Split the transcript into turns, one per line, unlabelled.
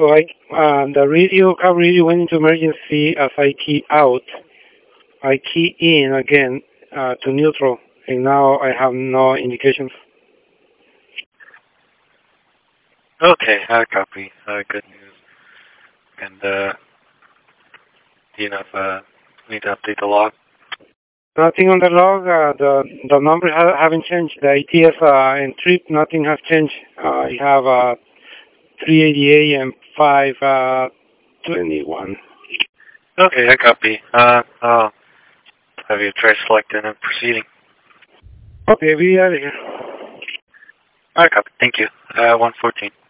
So the radio, car radio went into emergency as I key out. I key in again to neutral, and now I have no indications.
Okay, I copy. Good news. And do you know if we need to update the log?
Nothing on the log. The numbers haven't changed. The ATF and trip, nothing has changed. I have 388 and 521.
Okay, I copy. I'll have you try selecting and proceeding.
Okay, we are here.
I copy. Thank you. 114.